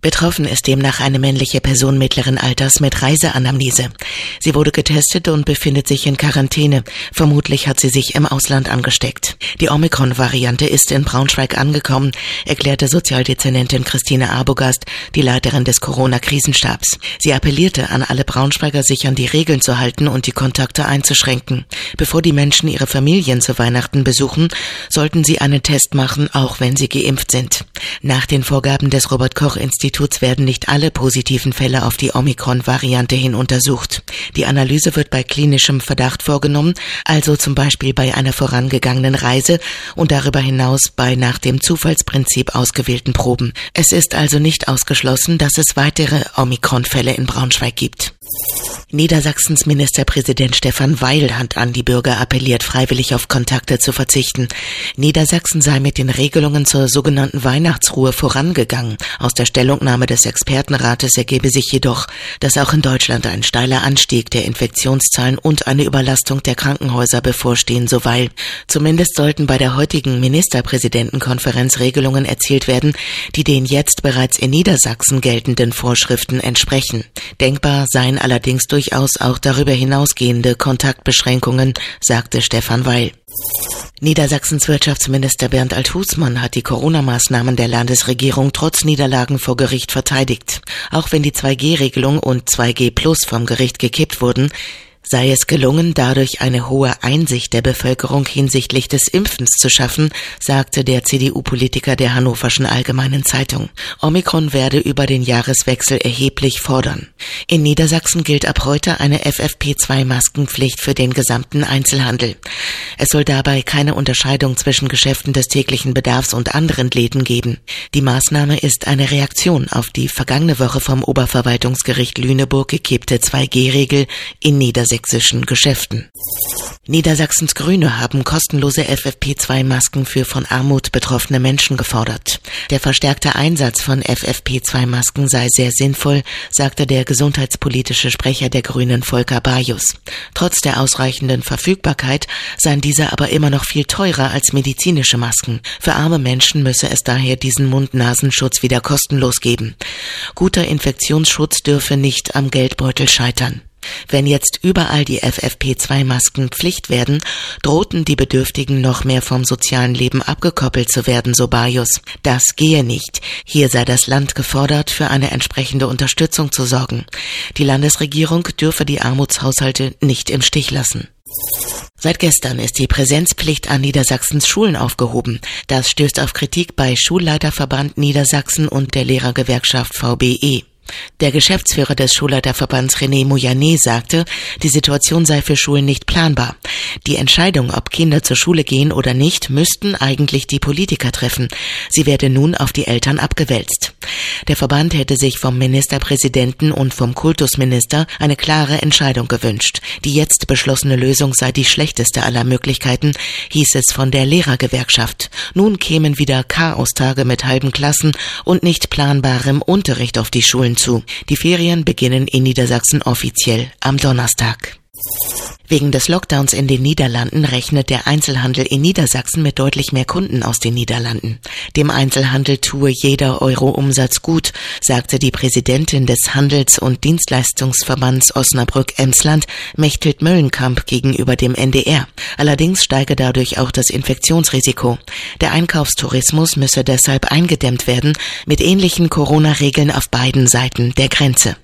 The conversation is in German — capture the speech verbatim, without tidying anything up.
Betroffen ist demnach eine männliche Person mittleren Alters mit Reiseanamnese. Sie wurde getestet und befindet sich in Quarantäne. Vermutlich hat sie sich im Ausland angesteckt. Die Omikron-Variante ist in Braunschweig angekommen, erklärte Sozialdezernentin Christine Arbogast, die Leiterin des Corona-Krisenstabs. Sie appellierte an alle Braunschweiger, sich an die Regeln zu halten und die Kontakte einzuschränken. Bevor die Menschen ihre Familien zu Weihnachten besuchen, sollten sie einen Test machen, auch wenn sie geimpft sind. Nach den Vorgaben des Robert-Koch-Instituts werden nicht alle positiven Fälle auf die Omikron-Variante hin untersucht. Die Analyse wird bei klinischem Verdacht vorgenommen, also zum Beispiel bei einer vorangegangenen Reise und darüber hinaus bei nach dem Zufallsprinzip ausgewählten Proben. Es ist also nicht ausgeschlossen, dass es weitere Omikron-Fälle in Braunschweig gibt. Niedersachsens Ministerpräsident Stefan Weil hat an die Bürger appelliert, freiwillig auf Kontakte zu verzichten. Niedersachsen sei mit den Regelungen zur sogenannten Weihnachtsruhe vorangegangen. Aus der Stellungnahme des Expertenrates ergebe sich jedoch, dass auch in Deutschland ein steiler Anstieg der Infektionszahlen und eine Überlastung der Krankenhäuser bevorstehen, so Weil. Zumindest sollten bei der heutigen Ministerpräsidentenkonferenz Regelungen erzielt werden, die den jetzt bereits in Niedersachsen geltenden Vorschriften entsprechen. Denkbar seien allerdings durchaus auch darüber hinausgehende Kontaktbeschränkungen, sagte Stefan Weil. Niedersachsens Wirtschaftsminister Bernd Alt-Husmann hat die Corona-Maßnahmen der Landesregierung trotz Niederlagen vor Gericht verteidigt. Auch wenn die zwei G Regelung und zwei G Plus vom Gericht gekippt wurden, sei es gelungen, dadurch eine hohe Einsicht der Bevölkerung hinsichtlich des Impfens zu schaffen, sagte der C D U-Politiker der Hannoverschen Allgemeinen Zeitung. Omikron werde über den Jahreswechsel erheblich fordern. In Niedersachsen gilt ab heute eine F F P zwei Maskenpflicht für den gesamten Einzelhandel. Es soll dabei keine Unterscheidung zwischen Geschäften des täglichen Bedarfs und anderen Läden geben. Die Maßnahme ist eine Reaktion auf die vergangene Woche vom Oberverwaltungsgericht Lüneburg gekippte zwei G Regel in Niedersachsen. sächsischen Geschäften. Niedersachsens Grüne haben kostenlose F F P zwei Masken für von Armut betroffene Menschen gefordert. Der verstärkte Einsatz von F F P zwei Masken sei sehr sinnvoll, sagte der gesundheitspolitische Sprecher der Grünen Volker Bajus. Trotz der ausreichenden Verfügbarkeit seien diese aber immer noch viel teurer als medizinische Masken. Für arme Menschen müsse es daher diesen Mund-Nasenschutz wieder kostenlos geben. Guter Infektionsschutz dürfe nicht am Geldbeutel scheitern. Wenn jetzt überall die F F P zwei Masken Pflicht werden, drohten die Bedürftigen noch mehr vom sozialen Leben abgekoppelt zu werden, so Bajus. Das gehe nicht. Hier sei das Land gefordert, für eine entsprechende Unterstützung zu sorgen. Die Landesregierung dürfe die Armutshaushalte nicht im Stich lassen. Seit gestern ist die Präsenzpflicht an Niedersachsens Schulen aufgehoben. Das stößt auf Kritik bei Schulleiterverband Niedersachsen und der Lehrergewerkschaft V B E. Der Geschäftsführer des Schulleiterverbands René Mouyanet sagte, die Situation sei für Schulen nicht planbar. Die Entscheidung, ob Kinder zur Schule gehen oder nicht, müssten eigentlich die Politiker treffen. Sie werde nun auf die Eltern abgewälzt. Der Verband hätte sich vom Ministerpräsidenten und vom Kultusminister eine klare Entscheidung gewünscht. Die jetzt beschlossene Lösung sei die schlechteste aller Möglichkeiten, hieß es von der Lehrergewerkschaft. Nun kämen wieder Chaostage mit halben Klassen und nicht planbarem Unterricht auf die Schulen zu. Die Ferien beginnen in Niedersachsen offiziell am Donnerstag. Wegen des Lockdowns in den Niederlanden rechnet der Einzelhandel in Niedersachsen mit deutlich mehr Kunden aus den Niederlanden. Dem Einzelhandel tue jeder Euro Umsatz gut, sagte die Präsidentin des Handels- und Dienstleistungsverbands Osnabrück-Emsland, Mechthild Möllenkamp, gegenüber dem N D R. Allerdings steige dadurch auch das Infektionsrisiko. Der Einkaufstourismus müsse deshalb eingedämmt werden, mit ähnlichen Corona-Regeln auf beiden Seiten der Grenze.